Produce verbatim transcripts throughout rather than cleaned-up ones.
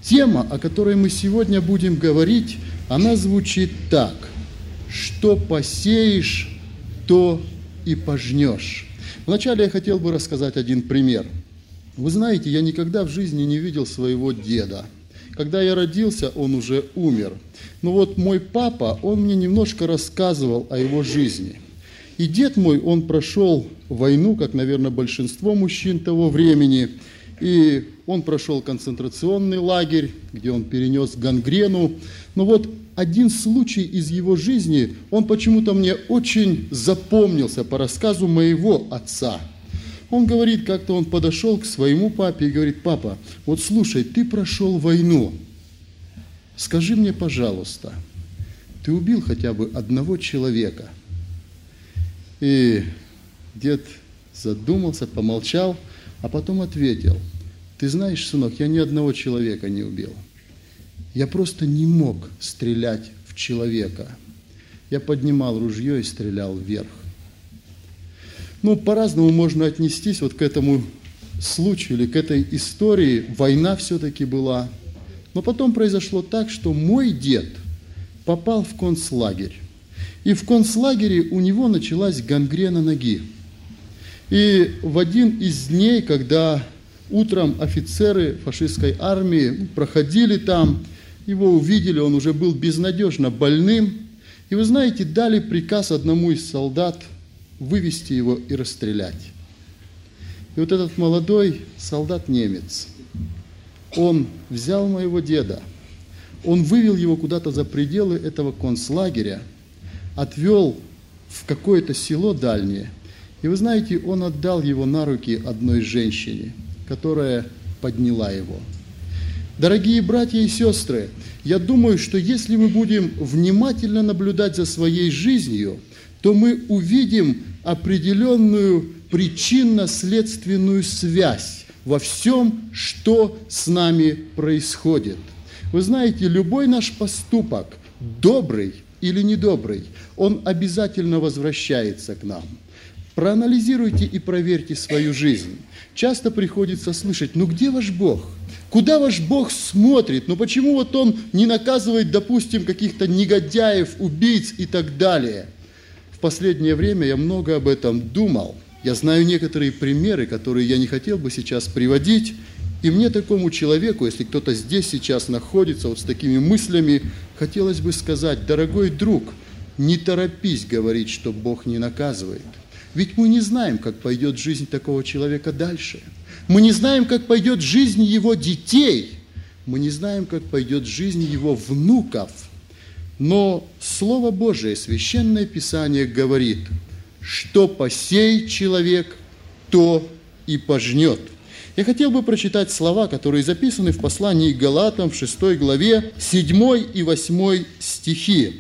Тема, о которой мы сегодня будем говорить, она звучит так: «Что посеешь, то и пожнешь». Вначале я хотел бы рассказать один пример. Вы знаете, я никогда в жизни не видел своего деда. Когда я родился, он уже умер. Но вот мой папа, он мне немножко рассказывал о его жизни. И дед мой, он прошел войну, как, наверное, большинство мужчин того времени. И он прошел концентрационный лагерь, где он перенес гангрену. Но вот один случай из его жизни, он почему-то мне очень запомнился по рассказу моего отца. Он говорит, как-то он подошел к своему папе и говорит: «Папа, вот слушай, ты прошел войну. Скажи мне, пожалуйста, ты убил хотя бы одного человека?» И дед задумался, помолчал, а потом ответил: «Ты знаешь, сынок, я ни одного человека не убил. Я просто не мог стрелять в человека. Я поднимал ружье и стрелял вверх». Ну, по-разному можно отнестись вот к этому случаю или к этой истории. Война все-таки была. Но потом произошло так, что мой дед попал в концлагерь. И в концлагере у него началась гангрена ноги. И в один из дней, когда утром офицеры фашистской армии проходили там, его увидели, он уже был безнадежно больным. И вы знаете, дали приказ одному из солдат вывести его и расстрелять. И вот этот молодой солдат-немец, он взял моего деда, он вывел его куда-то за пределы этого концлагеря, отвел в какое-то село дальнее. И вы знаете, он отдал его на руки одной женщине, которая подняла его. Дорогие братья и сестры, я думаю, что если мы будем внимательно наблюдать за своей жизнью, то мы увидим определенную причинно-следственную связь во всем, что с нами происходит. Вы знаете, любой наш поступок, добрый или недобрый, он обязательно возвращается к нам. Проанализируйте и проверьте свою жизнь. Часто приходится слышать: ну где ваш Бог? Куда ваш Бог смотрит? Ну почему вот Он не наказывает, допустим, каких-то негодяев, убийц и так далее? В последнее время я много об этом думал. Я знаю некоторые примеры, которые я не хотел бы сейчас приводить. И мне, такому человеку, если кто-то здесь сейчас находится вот с такими мыслями, хотелось бы сказать: дорогой друг, не торопись говорить, что Бог не наказывает. Ведь мы не знаем, как пойдет жизнь такого человека дальше. Мы не знаем, как пойдет жизнь его детей. Мы не знаем, как пойдет жизнь его внуков. Но Слово Божие, Священное Писание говорит: что посеет человек, то и пожнет. Я хотел бы прочитать слова, которые записаны в послании к Галатам в шестой главе, седьмой и восьмой стихи.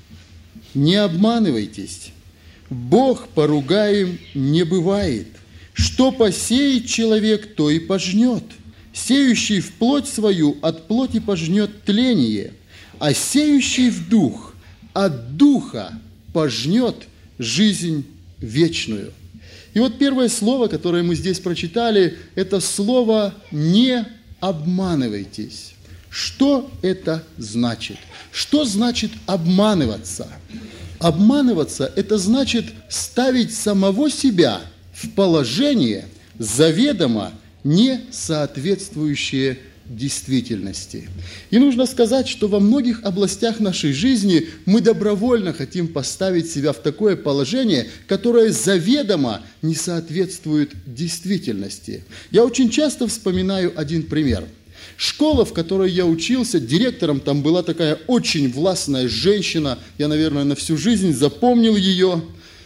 «Не обманывайтесь, Бог поругаем не бывает. Что посеет человек, то и пожнет. Сеющий в плоть свою от плоти пожнет тление, а сеющий в дух от духа пожнет жизнь вечную». И вот первое слово, которое мы здесь прочитали, это слово «не обманывайтесь». Что это значит? Что значит обманываться? Обманываться – это значит ставить самого себя в положение, заведомо не соответствующее действительности. И нужно сказать, что во многих областях нашей жизни мы добровольно хотим поставить себя в такое положение, которое заведомо не соответствует действительности. Я очень часто вспоминаю один пример. Школа, в которой я учился, директором там была такая очень властная женщина. Я, наверное, на всю жизнь запомнил ее.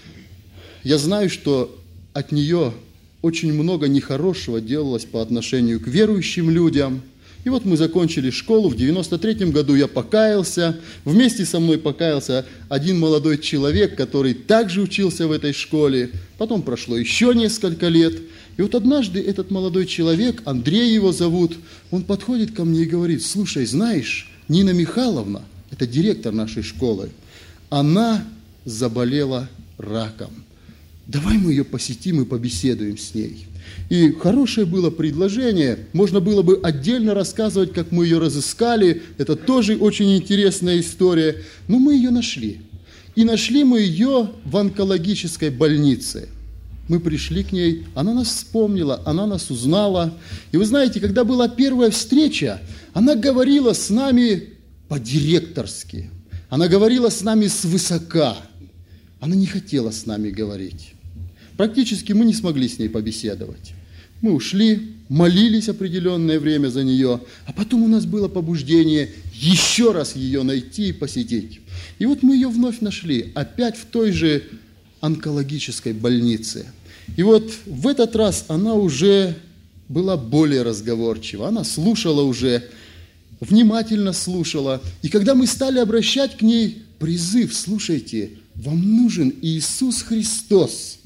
Я знаю, что от нее очень много нехорошего делалось по отношению к верующим людям. И вот мы закончили школу, в девяносто третьем году я покаялся. Вместе со мной покаялся один молодой человек, который также учился в этой школе. Потом прошло еще несколько лет. И вот однажды этот молодой человек, Андрей его зовут, он подходит ко мне и говорит: слушай, знаешь, Нина Михайловна, это директор нашей школы, она заболела раком. Давай мы ее посетим и побеседуем с ней. И хорошее было предложение, можно было бы отдельно рассказывать, как мы ее разыскали, это тоже очень интересная история, но мы ее нашли. И нашли мы ее в онкологической больнице. Мы пришли к ней, она нас вспомнила, она нас узнала. И вы знаете, когда была первая встреча, она говорила с нами по-директорски, она говорила с нами свысока, она не хотела с нами говорить. Практически мы не смогли с ней побеседовать. Мы ушли, молились определенное время за нее, а потом у нас было побуждение еще раз ее найти и посетить. И вот мы ее вновь нашли, опять в той же онкологической больнице. И вот в этот раз она уже была более разговорчива, она слушала уже, внимательно слушала. И когда мы стали обращать к ней призыв, слушайте, вам нужен Иисус Христос.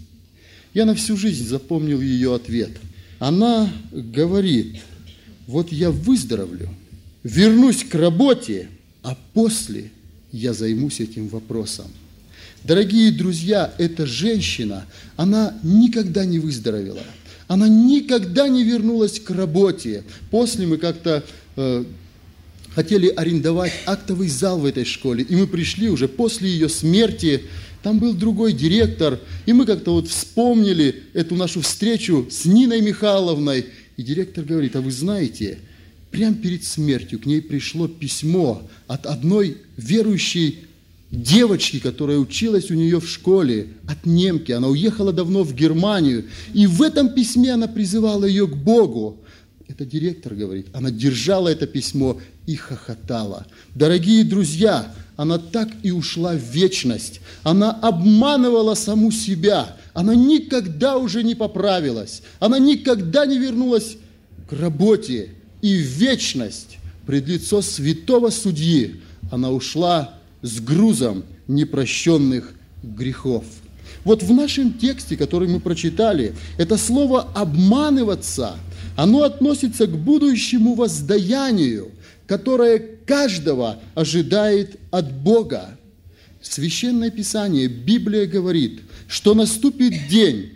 Я на всю жизнь запомнил ее ответ. Она говорит, вот я выздоровлю, вернусь к работе, а после я займусь этим вопросом. Дорогие друзья, эта женщина, она никогда не выздоровела. Она никогда не вернулась к работе. После мы как-то э, хотели арендовать актовый зал в этой школе, и мы пришли уже после ее смерти. Там был другой директор, и мы как-то вот вспомнили эту нашу встречу с Ниной Михайловной. И директор говорит, а вы знаете, прямо перед смертью к ней пришло письмо от одной верующей девочки, которая училась у нее в школе, от немки. Она уехала давно в Германию, и в этом письме она призывала ее к Богу. Это директор говорит, она держала это письмо и хохотала. Дорогие друзья, она так и ушла в вечность. Она обманывала саму себя. Она никогда уже не поправилась. Она никогда не вернулась к работе. И в вечность пред лицо святого судьи она ушла с грузом непрощенных грехов. Вот в нашем тексте, который мы прочитали, это слово «обманываться», оно относится к будущему воздаянию, которое каждого ожидает от Бога. Священное Писание, Библия говорит, что наступит день,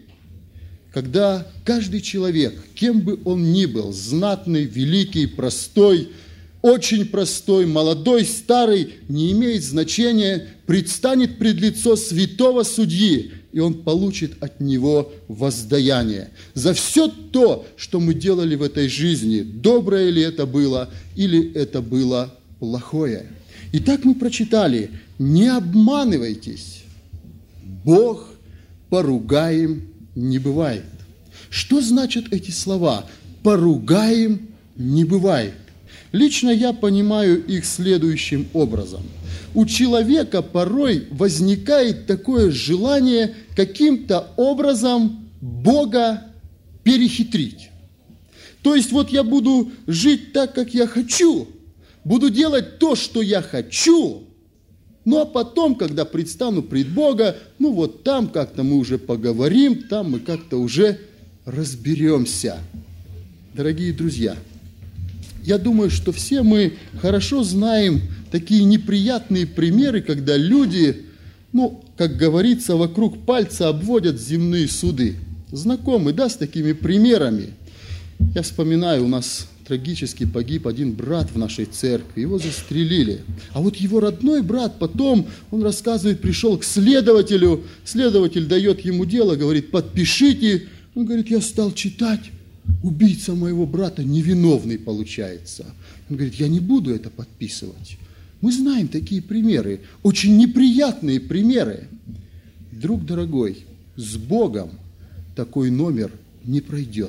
когда каждый человек, кем бы он ни был, знатный, великий, простой, очень простой, молодой, старый, не имеет значения, предстанет пред лицо святого судьи, и он получит от него воздаяние за все то, что мы делали в этой жизни, доброе ли это было, или это было плохое. Итак, мы прочитали, не обманывайтесь, Бог поругаем не бывает. Что значат эти слова? Поругаем не бывает. Лично я понимаю их следующим образом. У человека порой возникает такое желание каким-то образом Бога перехитрить. То есть вот я буду жить так, как я хочу, буду делать то, что я хочу, ну а потом, когда предстану пред Бога, ну вот там как-то мы уже поговорим, там мы как-то уже разберемся. Дорогие друзья, я думаю, что все мы хорошо знаем такие неприятные примеры, когда люди, ну, как говорится, вокруг пальца обводят земные суды. Знакомы, да, с такими примерами? Я вспоминаю, у нас трагически погиб один брат в нашей церкви, его застрелили. А вот его родной брат потом, он рассказывает, пришел к следователю, следователь дает ему дело, говорит, подпишите. Он говорит, я стал читать. Убийца моего брата невиновный получается. Он говорит, я не буду это подписывать. Мы знаем такие примеры, очень неприятные примеры. Друг дорогой, с Богом такой номер не пройдет.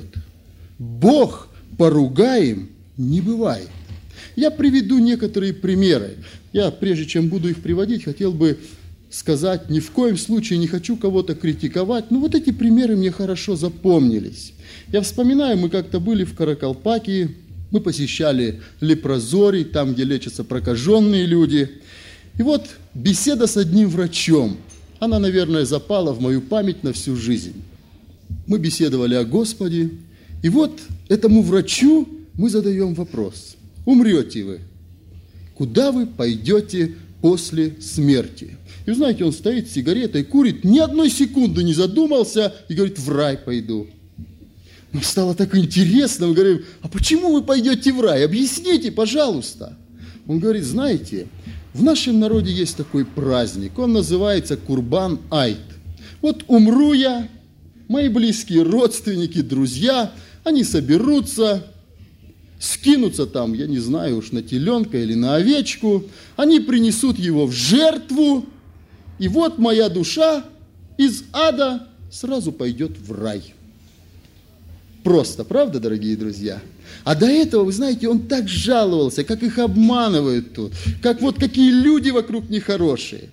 Бог поругаем не бывает. Я приведу некоторые примеры. Я, прежде чем буду их приводить, хотел бы сказать, ни в коем случае не хочу кого-то критиковать, но вот эти примеры мне хорошо запомнились. Я вспоминаю, мы как-то были в Каракалпакии, мы посещали лепрозорий, там, где лечатся прокаженные люди. И вот беседа с одним врачом, она, наверное, запала в мою память на всю жизнь. Мы беседовали о Господе, и вот этому врачу мы задаем вопрос. Умрете вы, куда вы пойдете после смерти? И знаете, он стоит с сигаретой, курит, ни одной секунды не задумался и говорит, в рай пойду. Нам стало так интересно. Мы говорим, а почему вы пойдете в рай? Объясните, пожалуйста. Он говорит, знаете, в нашем народе есть такой праздник. Он называется Курбан-Айт. Вот умру я, мои близкие родственники, друзья, они соберутся, скинутся там, я не знаю уж, на теленка или на овечку. Они принесут его в жертву. И вот моя душа из ада сразу пойдет в рай. Просто, правда, дорогие друзья? А до этого, вы знаете, он так жаловался, как их обманывают тут, как вот какие люди вокруг нехорошие.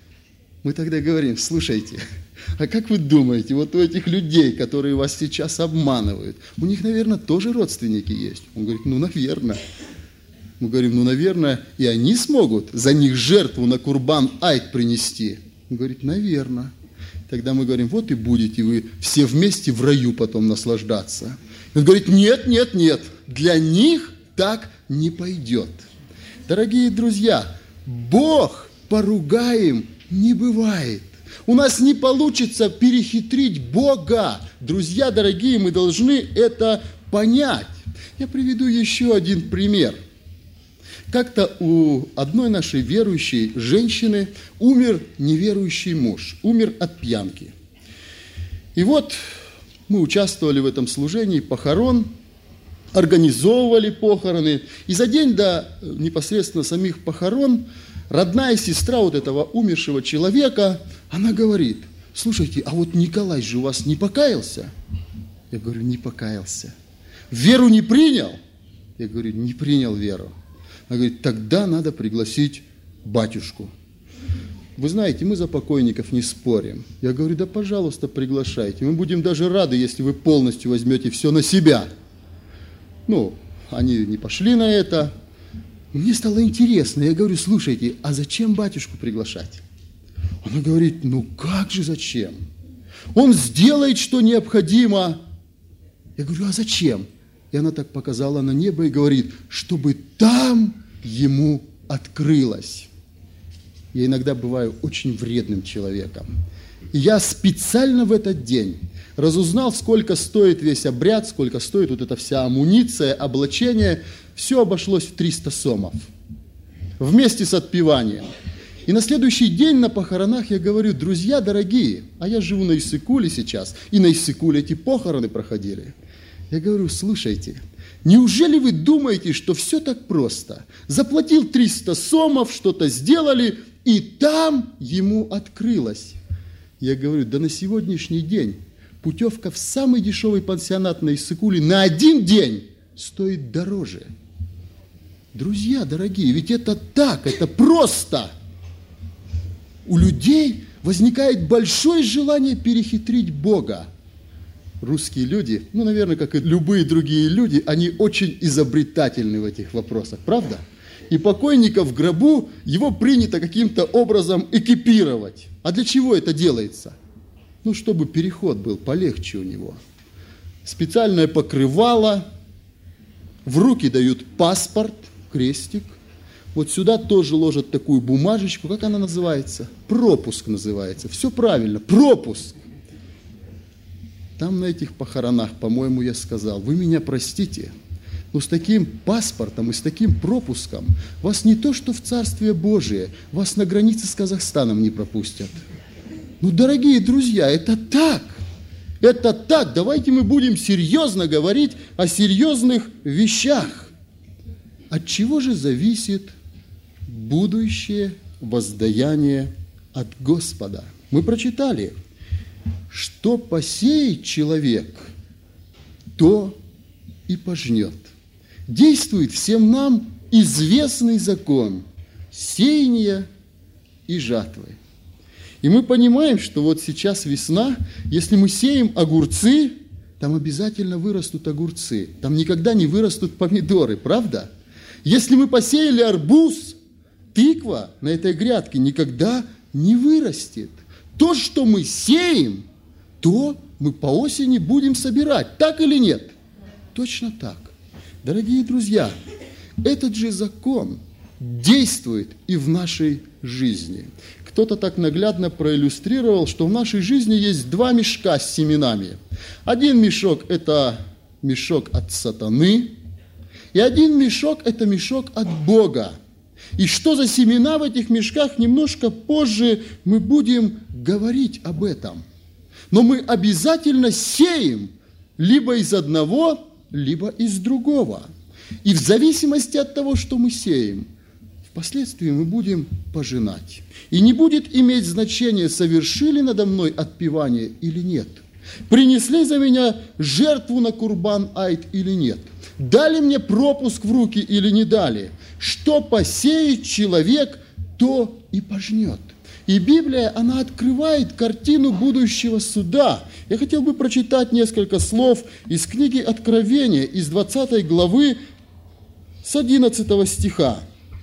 Мы тогда говорим, слушайте, а как вы думаете, вот у этих людей, которые вас сейчас обманывают, у них, наверное, тоже родственники есть? Он говорит, ну, наверное. Мы говорим, ну, наверное, и они смогут за них жертву на Курбан-Айт принести? Он говорит, наверное. Тогда мы говорим, вот и будете вы все вместе в раю потом наслаждаться. Он говорит, нет, нет, нет, для них так не пойдет. Дорогие друзья, Бог поругаем не бывает. У нас не получится перехитрить Бога. Друзья дорогие, мы должны это понять. Я приведу еще один пример. Как-то у одной нашей верующей женщины умер неверующий муж, умер от пьянки. И вот мы участвовали в этом служении похорон, организовывали похороны. И за день до непосредственно самих похорон родная сестра вот этого умершего человека, она говорит, слушайте, а вот Николай же у вас не покаялся? Я говорю, не покаялся. Веру не принял? Я говорю, не принял веру. Она говорит, тогда надо пригласить батюшку. Вы знаете, мы за покойников не спорим. Я говорю, да, пожалуйста, приглашайте. Мы будем даже рады, если вы полностью возьмете все на себя. Ну, они не пошли на это. Мне стало интересно. Я говорю, слушайте, а зачем батюшку приглашать? Она говорит, ну как же зачем? Он сделает, что необходимо. Я говорю, а зачем? И она так показала на небо и говорит, чтобы там ему открылось. Я иногда бываю очень вредным человеком. И я специально в этот день разузнал, сколько стоит весь обряд, сколько стоит вот эта вся амуниция, облачение. Все обошлось в триста сомов. Вместе с отпеванием. И на следующий день на похоронах я говорю, друзья дорогие, а я живу на Иссыкуле сейчас, и на Иссыкуле эти похороны проходили. Я говорю, слушайте, неужели вы думаете, что все так просто? Заплатил триста сомов, что-то сделали, и там ему открылось. Я говорю, да на сегодняшний день путевка в самый дешевый пансионат на Иссыкуле на один день стоит дороже. Друзья дорогие, ведь это так, это просто. У людей возникает большое желание перехитрить Бога. Русские люди, ну, наверное, как и любые другие люди, они очень изобретательны в этих вопросах, правда? И покойника в гробу, его принято каким-то образом экипировать. А для чего это делается? Ну, чтобы переход был полегче у него. Специальное покрывало, в руки дают паспорт, крестик. Вот сюда тоже ложат такую бумажечку, как она называется? Пропуск называется. Все правильно, пропуск. Там на этих похоронах, по-моему, я сказал, вы меня простите, но с таким паспортом и с таким пропуском вас не то что в Царствие Божие, вас на границе с Казахстаном не пропустят. Ну, дорогие друзья, это так, это так. Давайте мы будем серьезно говорить о серьезных вещах. От чего же зависит будущее воздаяние от Господа? Мы прочитали, что посеет человек, то и пожнет. Действует всем нам известный закон сеяния и жатвы. И мы понимаем, что вот сейчас весна, если мы сеем огурцы, там обязательно вырастут огурцы, там никогда не вырастут помидоры, правда? Если мы посеяли арбуз, тыква на этой грядке никогда не вырастет. То, что мы сеем, то мы по осени будем собирать. Так или нет? Точно так. Дорогие друзья, этот же закон действует и в нашей жизни. Кто-то так наглядно проиллюстрировал, что в нашей жизни есть два мешка с семенами. Один мешок – это мешок от сатаны, и один мешок – это мешок от Бога. И что за семена в этих мешках, немножко позже мы будем говорить об этом. Но мы обязательно сеем либо из одного, либо из другого. И в зависимости от того, что мы сеем, впоследствии мы будем пожинать. И не будет иметь значения, совершили надо мной отпевание или нет. Принесли за меня жертву на курбан айд или нет. Дали мне пропуск в руки или не дали. Что посеет человек, то и пожнет. И Библия, она открывает картину будущего суда. Я хотел бы прочитать несколько слов из книги Откровения, из двадцатой главы, с одиннадцатого стиха.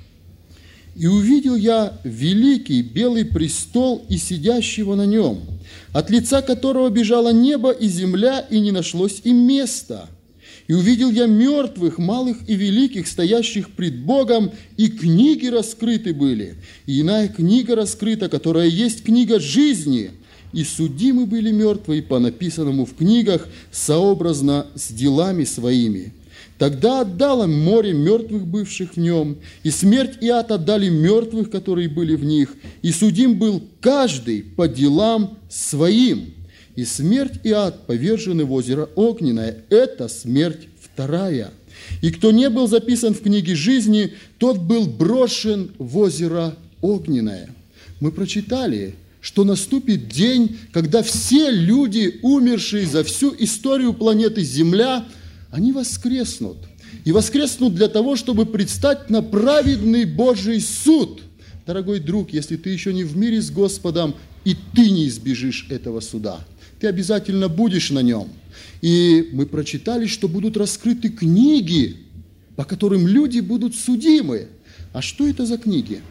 «И увидел я великий белый престол и сидящего на нем, от лица которого бежало небо и земля, и не нашлось им места. И увидел я мертвых, малых и великих, стоящих пред Богом, и книги раскрыты были. И иная книга раскрыта, которая есть книга жизни. И судимы были мертвые по написанному в книгах, сообразно с делами своими. Тогда отдало море мертвых, бывших в нем, и смерть и ад отдали мертвых, которые были в них, и судим был каждый по делам своим. И смерть и ад повержены в озеро огненное. Это смерть вторая. И кто не был записан в книге жизни, тот был брошен в озеро огненное». Мы прочитали, что наступит день, когда все люди, умершие за всю историю планеты Земля, они воскреснут. И воскреснут для того, чтобы предстать на праведный Божий суд. Дорогой друг, если ты еще не в мире с Господом, и ты не избежишь этого суда, ты обязательно будешь на нем. И мы прочитали, что будут раскрыты книги, по которым люди будут судимы. А что это за книги?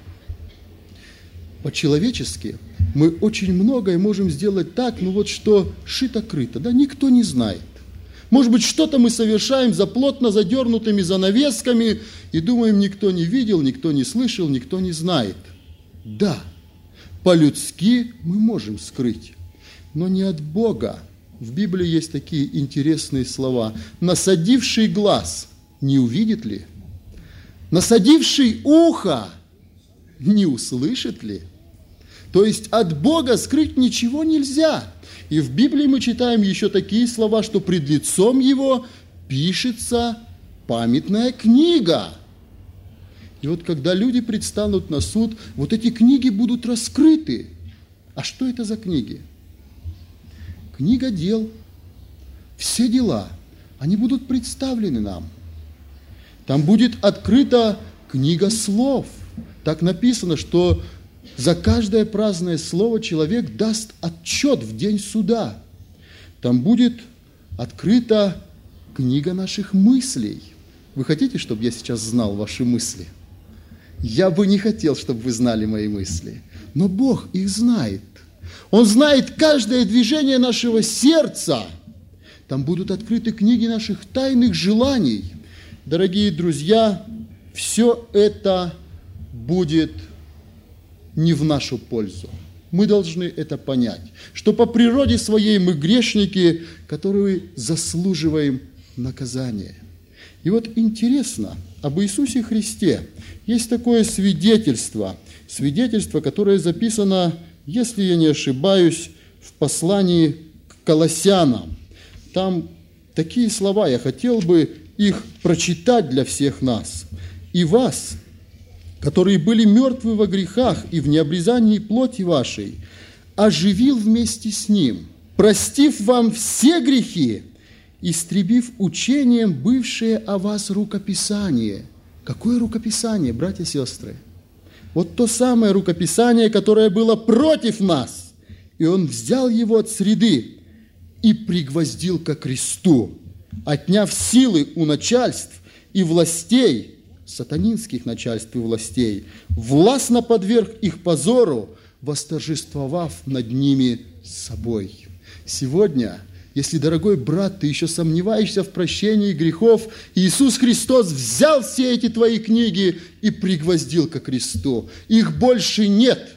По-человечески мы очень многое можем сделать так, ну вот что шито-крыто, да, никто не знает. Может быть, что-то мы совершаем за плотно задернутыми занавесками и думаем, никто не видел, никто не слышал, никто не знает. Да, по-людски мы можем скрыть, но не от Бога. В Библии есть такие интересные слова. «Насадивший глаз не увидит ли? Насадивший ухо не услышит ли?» То есть от Бога скрыть ничего нельзя. И в Библии мы читаем еще такие слова, что пред лицом Его пишется памятная книга. И вот когда люди предстанут на суд, вот эти книги будут раскрыты. А что это за книги? Книга дел, все дела, они будут представлены нам. Там будет открыта книга слов. Так написано, что за каждое праздное слово человек даст отчет в день суда. Там будет открыта книга наших мыслей. Вы хотите, чтобы я сейчас знал ваши мысли? Я бы не хотел, чтобы вы знали мои мысли. Но Бог их знает. Он знает каждое движение нашего сердца. Там будут открыты книги наших тайных желаний. Дорогие друзья, все это будет не в нашу пользу. Мы должны это понять, что по природе своей мы грешники, которые заслуживаем наказания. И вот интересно, об Иисусе Христе есть такое свидетельство, свидетельство, которое записано, если я не ошибаюсь, в послании к Колоссянам. Там такие слова, я хотел бы их прочитать для всех нас. «И вас, которые были мертвы во грехах и в необрезании плоти вашей, оживил вместе с Ним, простив вам все грехи, истребив учением бывшее о вас рукописание». Какое рукописание, братья и сестры? Вот то самое рукописание, которое было против нас. И Он взял его от среды и пригвоздил ко кресту, отняв силы у начальств и властей, сатанинских начальств и властей, властно подверг их позору, восторжествовав над ними собой. Сегодня, если, дорогой брат, ты еще сомневаешься в прощении грехов, Иисус Христос взял все эти твои книги и пригвоздил ко кресту. Их больше нет.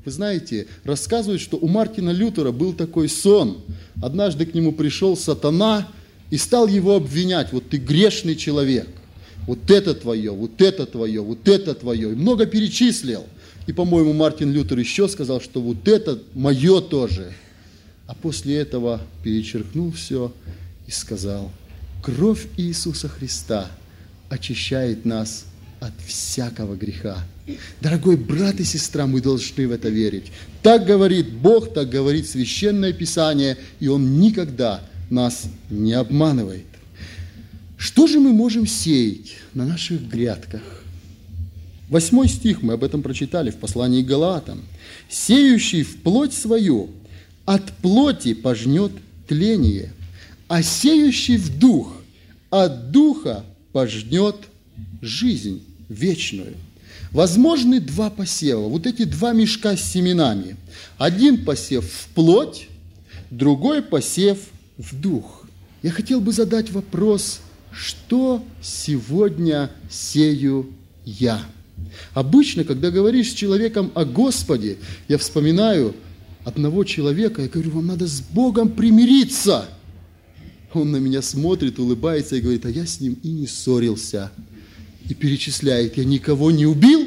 Вы знаете, рассказывают, что у Мартина Лютера был такой сон. Однажды к нему пришел сатана и стал его обвинять. Вот ты грешный человек. Вот это твое, вот это твое, вот это твое. И много перечислил. И, по-моему, Мартин Лютер еще сказал, что вот это мое тоже. А после этого перечеркнул все и сказал: кровь Иисуса Христа очищает нас от всякого греха. Дорогой брат и сестра, мы должны в это верить. Так говорит Бог, так говорит Священное Писание, и Он никогда нас не обманывает. Что же мы можем сеять на наших грядках? Восьмой стих, мы об этом прочитали в послании к Галаатам. «Сеющий в плоть свою от плоти пожнет тление, а сеющий в дух от духа пожнет жизнь вечную». Возможны два посева, вот эти два мешка с семенами. Один посев в плоть, другой посев в дух. Я хотел бы задать вопрос: что сегодня сею я? Обычно, когда говоришь с человеком о Господе, я вспоминаю одного человека, я говорю: вам надо с Богом примириться. Он на меня смотрит, улыбается и говорит: а я с ним и не ссорился. И перечисляет: я никого не убил,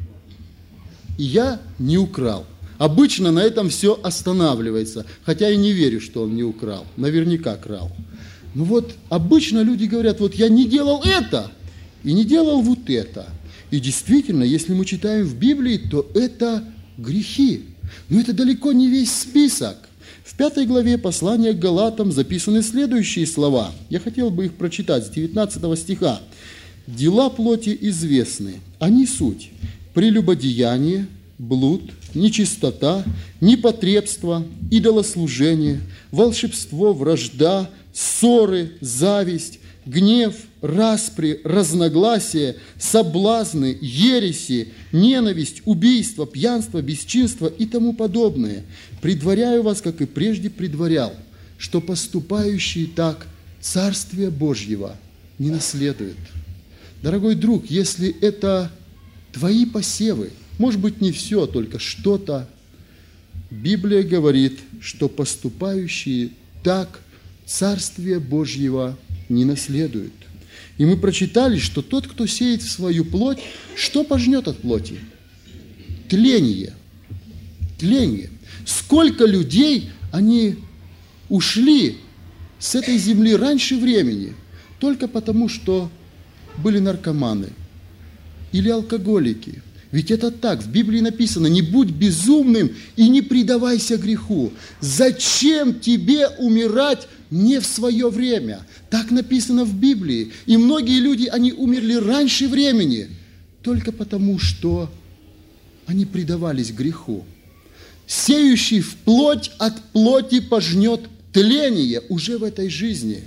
и я не украл. Обычно на этом все останавливается, хотя я не верю, что он не украл, наверняка крал. Но вот обычно люди говорят: вот я не делал это и не делал вот это. И действительно, если мы читаем в Библии, то это грехи. Но это далеко не весь список. В пятой главе послания к Галатам записаны следующие слова. Я хотел бы их прочитать с девятнадцатого стиха. «Дела плоти известны, они суть: прелюбодеяние, блуд, нечистота, непотребство, идолослужение, волшебство, вражда, ссоры, зависть, гнев, распри, разногласия, соблазны, ереси, ненависть, убийство, пьянство, бесчинство и тому подобное. Предваряю вас, как и прежде предварял, что поступающие так Царствия Божьего не наследуют». Дорогой друг, если это твои посевы, может быть, не все, только что-то, Библия говорит, что поступающие так Царствия Божьего не наследуют. И мы прочитали, что тот, кто сеет в свою плоть, что пожнет от плоти? Тление. Тление. Сколько людей, они ушли с этой земли раньше времени, только потому, что были наркоманы или алкоголики. Ведь это так, в Библии написано: не будь безумным и не предавайся греху. Зачем тебе умирать не в свое время? Так написано в Библии. И многие люди, они умерли раньше времени, только потому, что они предавались греху. Сеющий в плоть от плоти пожнет тление уже в этой жизни.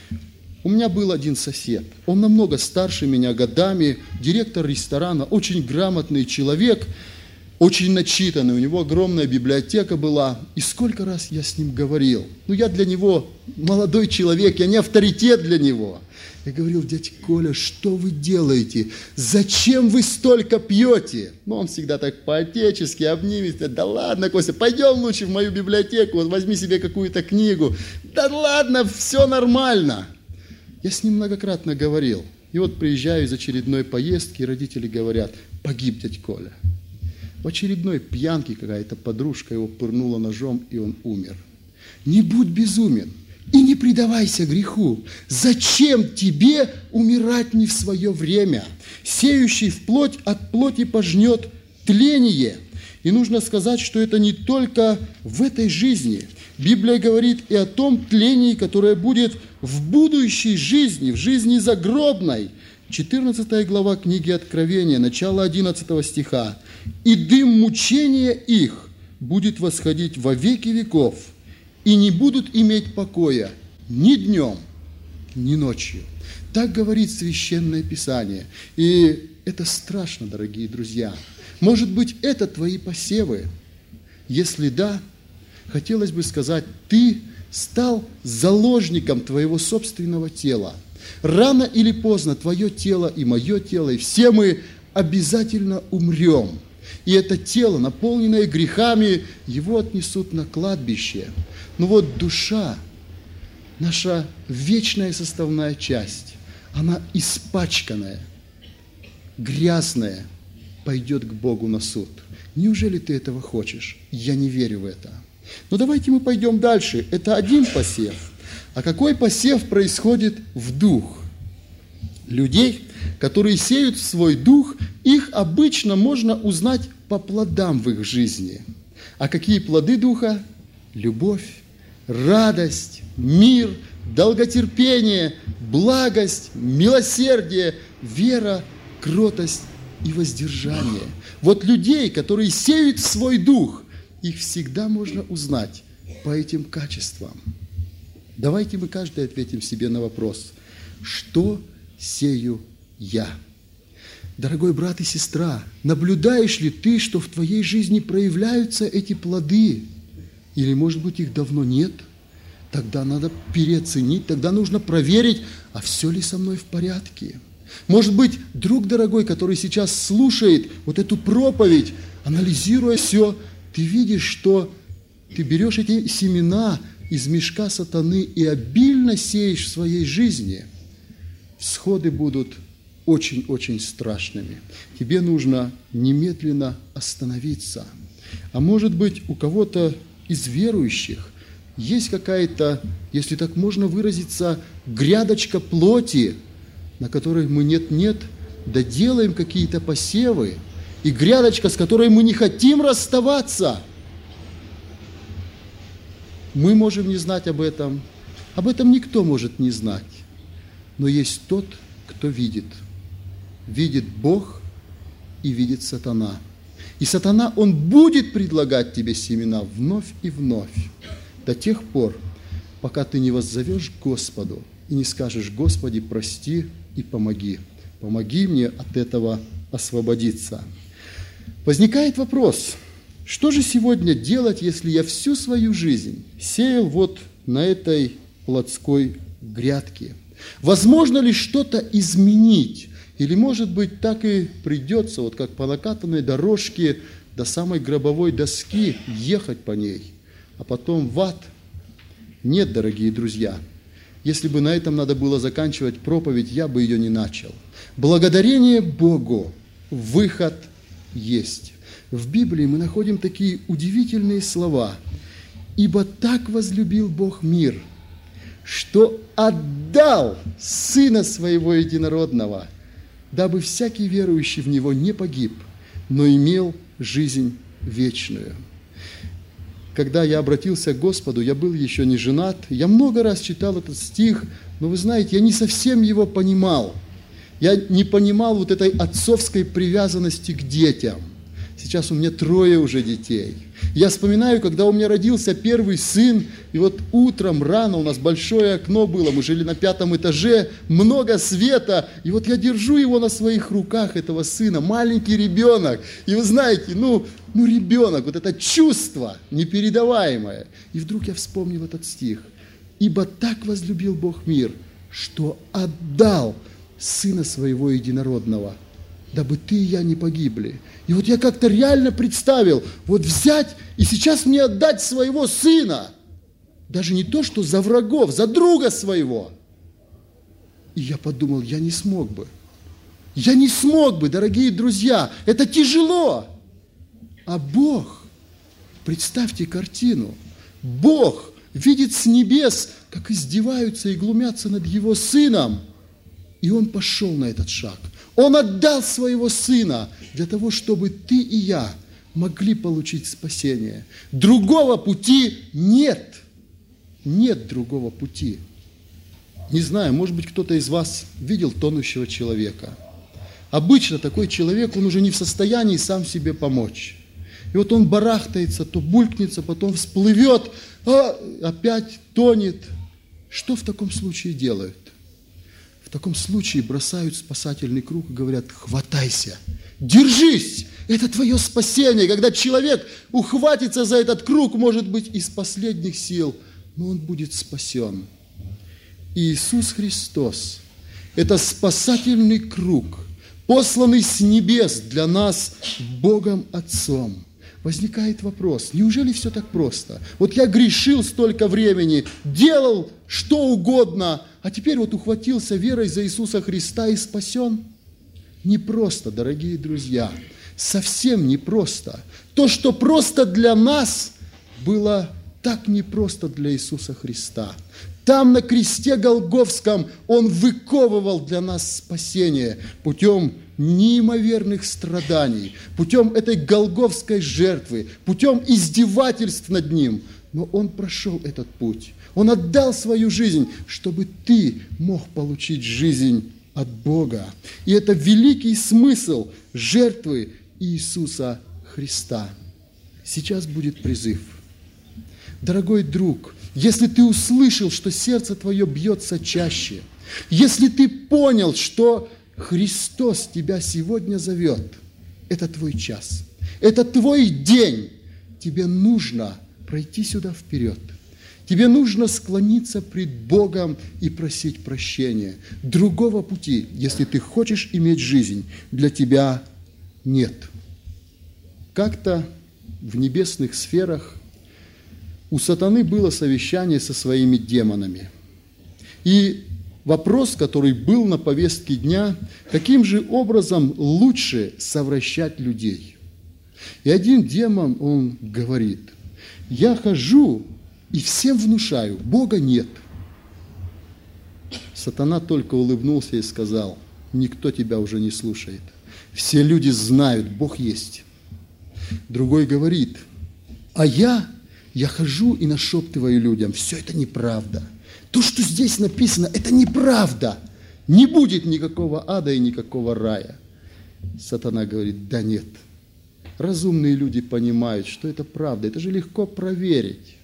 У меня был один сосед, он намного старше меня годами, директор ресторана, очень грамотный человек, очень начитанный, у него огромная библиотека была. И сколько раз я с ним говорил, ну я для него молодой человек, я не авторитет для него. Я говорил: дядя Коля, что вы делаете? Зачем вы столько пьете? Ну, он всегда так по-отечески обнимется: да ладно, Костя, пойдем лучше в мою библиотеку, вот возьми себе какую-то книгу. Да ладно, все нормально. Я с ним многократно говорил. И вот приезжаю из очередной поездки, и родители говорят: погиб дядь Коля. В очередной пьянке какая-то подружка его пырнула ножом, и он умер. Не будь безумен и не предавайся греху. Зачем тебе умирать не в свое время? Сеющий в плоть от плоти пожнет тление. И нужно сказать, что это не только в этой жизни. Библия говорит и о том тлении, которое будет в будущей жизни, в жизни загробной. четырнадцатая глава книги Откровения, начало одиннадцатого стиха. «И дым мучения их будет восходить во веки веков, и не будут иметь покоя ни днем, ни ночью». Так говорит Священное Писание. И это страшно, дорогие друзья. Может быть, это твои посевы? Если да, хотелось бы сказать: ты стал заложником твоего собственного тела. Рано или поздно твое тело и мое тело, и все мы обязательно умрем. И это тело, наполненное грехами, его отнесут на кладбище. Но вот душа, наша вечная составная часть, она испачканная, грязная, пойдет к Богу на суд. Неужели ты этого хочешь? Я не верю в это. Но давайте мы пойдем дальше. Это один посев. А какой посев происходит в дух? Людей, которые сеют в свой дух, их обычно можно узнать по плодам в их жизни. А какие плоды духа? Любовь, радость, мир, долготерпение, благость, милосердие, вера, кротость и воздержание. Вот людей, которые сеют в свой дух, их всегда можно узнать по этим качествам. Давайте мы каждый ответим себе на вопрос: что сею я? Дорогой брат и сестра, наблюдаешь ли ты, что в твоей жизни проявляются эти плоды? Или, может быть, их давно нет? Тогда надо переоценить, тогда нужно проверить, а все ли со мной в порядке. Может быть, друг дорогой, который сейчас слушает вот эту проповедь, анализируя все, ты видишь, что ты берешь эти семена из мешка сатаны и обильно сеешь в своей жизни. Всходы будут очень-очень страшными. Тебе нужно немедленно остановиться. А может быть, у кого-то из верующих есть какая-то, если так можно выразиться, грядочка плоти, на которой мы нет-нет, да делаем какие-то посевы, и грядочка, с которой мы не хотим расставаться. Мы можем не знать об этом, об этом никто может не знать, но есть тот, кто видит. Видит Бог и видит сатана. И сатана, он будет предлагать тебе семена вновь и вновь, до тех пор, пока ты не воззовешь к Господу и не скажешь: Господи, прости и помоги. Помоги мне от этого освободиться. Возникает вопрос: что же сегодня делать, если я всю свою жизнь сеял вот на этой плотской грядке? Возможно ли что-то изменить? Или, может быть, так и придется, вот как по накатанной дорожке до самой гробовой доски, ехать по ней, а потом в ад? Нет, дорогие друзья, если бы на этом надо было заканчивать проповедь, я бы ее не начал. Благодарение Богу, выход есть. В Библии мы находим такие удивительные слова: «Ибо так возлюбил Бог мир, что отдал Сына Своего Единородного, дабы всякий верующий в Него не погиб, но имел жизнь вечную». Когда я обратился к Господу, я был еще не женат, я много раз читал этот стих, но вы знаете, я не совсем его понимал. Я не понимал вот этой отцовской привязанности к детям. Сейчас у меня трое уже детей. Я вспоминаю, когда у меня родился первый сын, и вот утром рано, у нас большое окно было, мы жили на пятом этаже, много света, и вот я держу его на своих руках, этого сына, маленький ребенок, и вы знаете, ну, ну ребенок, вот это чувство непередаваемое. И вдруг я вспомнил этот стих: «Ибо так возлюбил Бог мир, что отдал Сына Своего Единородного, дабы ты и я не погибли». И вот я как-то реально представил, вот взять и сейчас мне отдать своего сына, даже не то, что за врагов, за друга своего. И я подумал, я не смог бы. Я не смог бы, дорогие друзья, это тяжело. А Бог, представьте картину, Бог видит с небес, как издеваются и глумятся над Его Сыном, и Он пошел на этот шаг. Он отдал своего Сына для того, чтобы ты и я могли получить спасение. Другого пути нет. Нет другого пути. Не знаю, может быть, кто-то из вас видел тонущего человека. Обычно такой человек, он уже не в состоянии сам себе помочь. И вот он барахтается, то булькнется, потом всплывет, а опять тонет. Что в таком случае делают? В таком случае бросают спасательный круг и говорят: хватайся, держись, это твое спасение. Когда человек ухватится за этот круг, может быть, из последних сил, но он будет спасен. И Иисус Христос – это спасательный круг, посланный с небес для нас Богом Отцом. Возникает вопрос, неужели все так просто? Вот я грешил столько времени, делал что угодно, а теперь вот ухватился верой за Иисуса Христа и спасен? Непросто, дорогие друзья, совсем непросто. То, что просто для нас, было так непросто для Иисуса Христа. Там на кресте Голгофском Он выковывал для нас спасение путем неимоверных страданий, путем этой голгофской жертвы, путем издевательств над Ним. Но Он прошел этот путь. Он отдал свою жизнь, чтобы ты мог получить жизнь от Бога. И это великий смысл жертвы Иисуса Христа. Сейчас будет призыв. Дорогой друг, если ты услышал, что сердце твое бьется чаще, если ты понял, что Христос тебя сегодня зовет, это твой час, это твой день, тебе нужно пройти сюда вперед. Тебе нужно склониться пред Богом и просить прощения. Другого пути, если ты хочешь иметь жизнь, для тебя нет. Как-то в небесных сферах у сатаны было совещание со своими демонами. И вопрос, который был на повестке дня, каким же образом лучше совращать людей. И один демон, он говорит: я хожу и всем внушаю, Бога нет. Сатана только улыбнулся и сказал: никто тебя уже не слушает. Все люди знают, Бог есть. Другой говорит: а я, я хожу и нашептываю людям, все это неправда. То, что здесь написано, это неправда. Не будет никакого ада и никакого рая. Сатана говорит: да нет. Разумные люди понимают, что это правда. Это же легко проверить.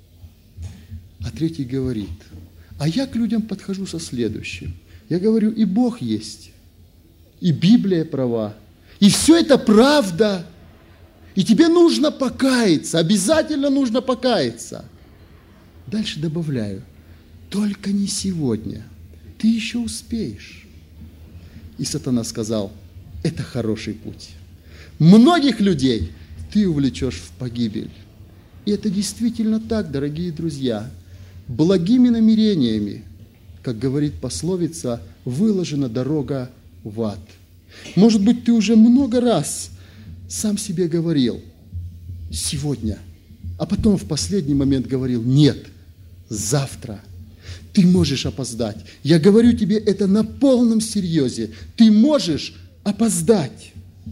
А третий говорит: а я к людям подхожу со следующим. Я говорю, и Бог есть, и Библия права, и все это правда. И тебе нужно покаяться, обязательно нужно покаяться. Дальше добавляю: только не сегодня, ты еще успеешь. И сатана сказал: это хороший путь. Многих людей ты увлечешь в погибель. И это действительно так, дорогие друзья. Благими намерениями, как говорит пословица, выложена дорога в ад. Может быть, ты уже много раз сам себе говорил: сегодня, а потом в последний момент говорил: нет, завтра. Ты можешь опоздать. Я говорю тебе это на полном серьезе. Ты можешь опоздать.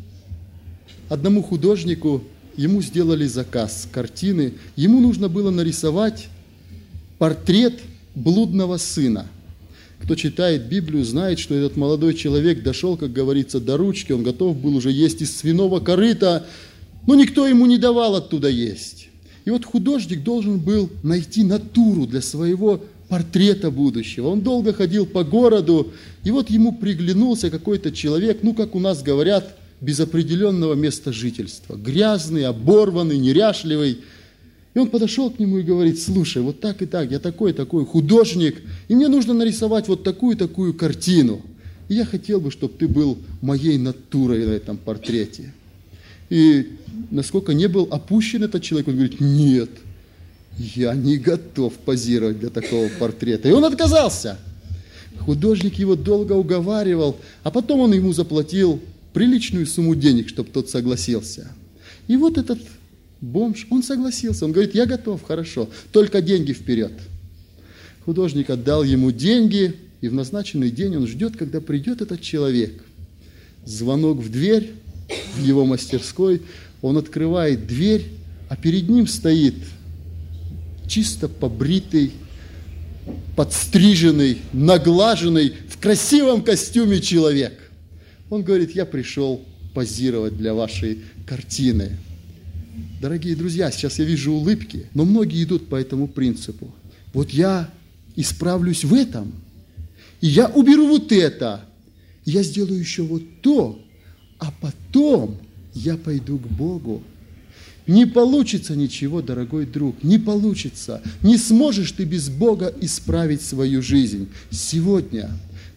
Одному художнику, ему сделали заказ картины, ему нужно было нарисовать портрет блудного сына. Кто читает Библию, знает, что этот молодой человек дошел, как говорится, до ручки, он готов был уже есть из свиного корыта, но никто ему не давал оттуда есть. И вот художник должен был найти натуру для своего портрета будущего. Он долго ходил по городу, и вот ему приглянулся какой-то человек, ну, как у нас говорят, без определенного места жительства, грязный, оборванный, неряшливый. И он подошел к нему и говорит: слушай, вот так и так, я такой-такой художник, и мне нужно нарисовать вот такую-такую картину. И я хотел бы, чтобы ты был моей натурой на этом портрете. И насколько не был опущен этот человек, он говорит: нет, я не готов позировать для такого портрета. И он отказался. Художник его долго уговаривал, а потом он ему заплатил приличную сумму денег, чтобы тот согласился. И вот этот бомж, он согласился, он говорит: я готов, хорошо, только деньги вперед. Художник отдал ему деньги, и в назначенный день он ждет, когда придет этот человек. Звонок в дверь в его мастерской, он открывает дверь, а перед ним стоит чисто побритый, подстриженный, наглаженный, в красивом костюме человек. Он говорит: я пришел позировать для вашей картины. Дорогие друзья, сейчас я вижу улыбки, но многие идут по этому принципу. Вот я исправлюсь в этом, и я уберу вот это, и я сделаю еще вот то, а потом я пойду к Богу. Не получится ничего, дорогой друг, не получится. Не сможешь ты без Бога исправить свою жизнь. Сегодня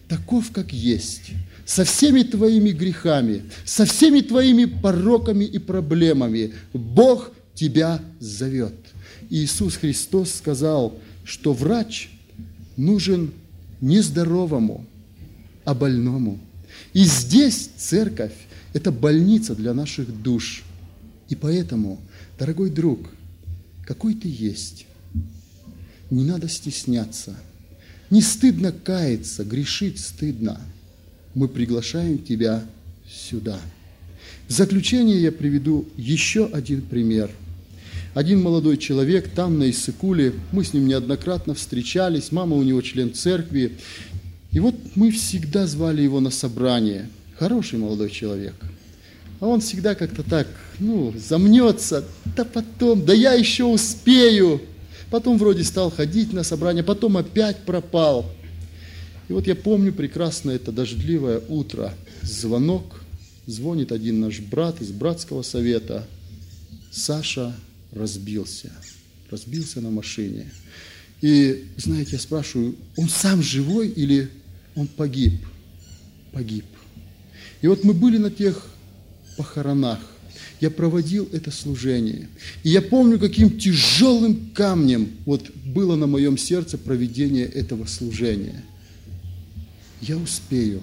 таков, как есть, со всеми твоими грехами, со всеми твоими пороками и проблемами. Бог тебя зовет. Иисус Христос сказал, что врач нужен не здоровому, а больному. И здесь церковь – это больница для наших душ. И поэтому, дорогой друг, какой ты есть, не надо стесняться. Не стыдно каяться, грешить стыдно. Мы приглашаем тебя сюда. В заключение я приведу еще один пример. Один молодой человек там, на Иссык-Куле, мы с ним неоднократно встречались, мама у него член церкви. И вот мы всегда звали его на собрание. Хороший молодой человек. А он всегда как-то так, ну, замнется, да потом, да я еще успею. Потом вроде стал ходить на собрание, потом опять пропал. И вот я помню прекрасно это дождливое утро. Звонок, звонит один наш брат из братского совета. Саша разбился, разбился на машине. И, знаете, я спрашиваю, он сам живой или он погиб? Погиб. И вот мы были на тех похоронах. Я проводил это служение. И я помню, каким тяжелым камнем вот было на моем сердце проведение этого служения. Я успею.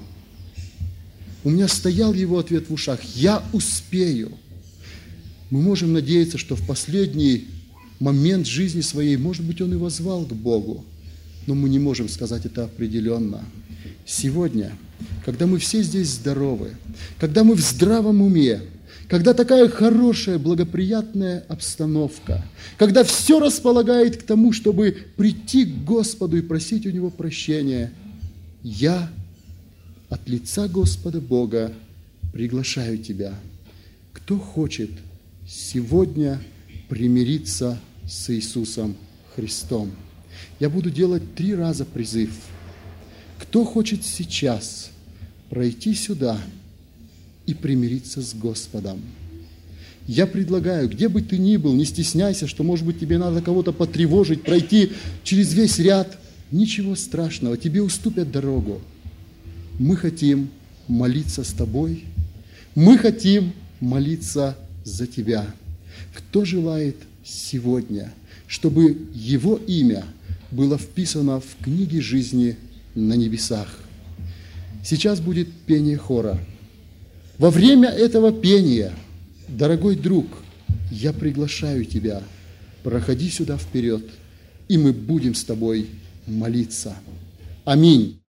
У меня стоял его ответ в ушах. Я успею. Мы можем надеяться, что в последний момент жизни своей, может быть, он и воззвал к Богу, но мы не можем сказать это определенно. Сегодня, когда мы все здесь здоровы, когда мы в здравом уме, когда такая хорошая, благоприятная обстановка, когда все располагает к тому, чтобы прийти к Господу и просить у Него прощения, я от лица Господа Бога приглашаю тебя. Кто хочет сегодня примириться с Иисусом Христом? Я буду делать три раза призыв. Кто хочет сейчас пройти сюда и примириться с Господом? Я предлагаю, где бы ты ни был, не стесняйся, что, может быть, тебе надо кого-то потревожить, пройти через весь ряд. Ничего страшного, тебе уступят дорогу. Мы хотим молиться с тобой. Мы хотим молиться за тебя. Кто желает сегодня, чтобы его имя было вписано в книге жизни на небесах? Сейчас будет пение хора. Во время этого пения, дорогой друг, я приглашаю тебя, проходи сюда вперед, и мы будем с тобой молиться. Аминь.